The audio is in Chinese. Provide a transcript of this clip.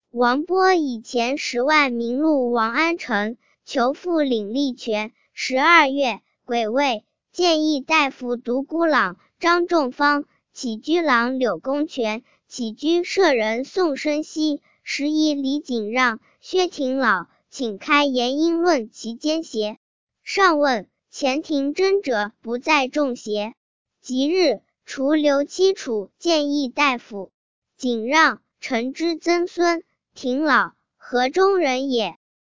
王勃以前10万名录王安城，求复领吏权。12月，癸未，谏议大夫独孤朗、张仲方，起居郎柳公权，起居舍人宋生熙，时以李景让、薛廷老，请开言因论其奸邪。上问，前庭真者不在众邪？即日，除刘期楚谏议大夫。景让，陈之曾孙，廷老，河中人也。